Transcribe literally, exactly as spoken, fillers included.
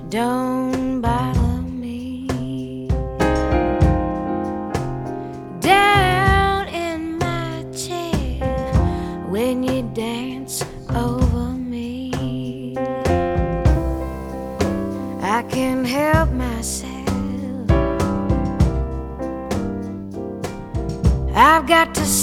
don't bother me. Down in my chair when you dance over me, I can't help myself. I've got to